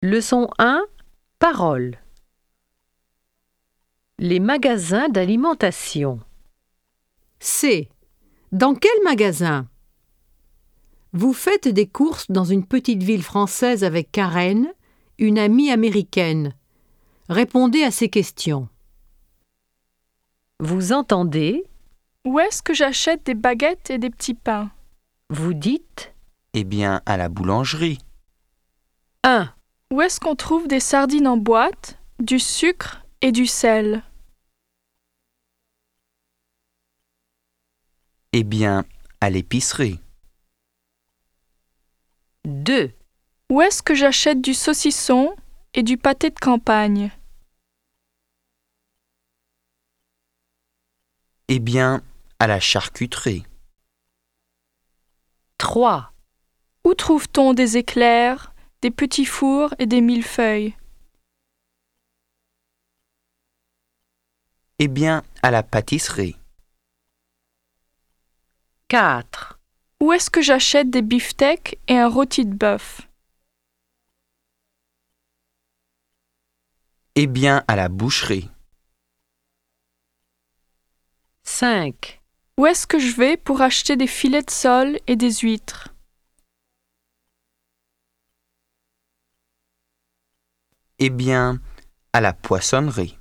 Leçon 1. Paroles. Les magasins d'alimentation. C. Dans quel magasin? Vous faites des courses dans une petite ville française avec Karen, une amie américaine. Répondez à ces questions. Vous entendez? Où est-ce que j'achète des baguettes et des petits pains? Vous dites? Eh bien, à la boulangerie. 1. Où est-ce qu'on trouve des sardines en boîte, du sucre et du sel? Eh bien, à l'épicerie. 2. Où est-ce que j'achète du saucisson et du pâté de campagne? Eh bien, à la charcuterie. 3. Où trouve-t-on des éclairs, des petits fours et des millefeuilles? Eh bien, à la pâtisserie. 4. Où est-ce que j'achète des beefsteaks et un rôti de bœuf? Eh bien, à la boucherie. 5. Où est-ce que je vais pour acheter des filets de sole et des huîtres? Eh bien, à la poissonnerie.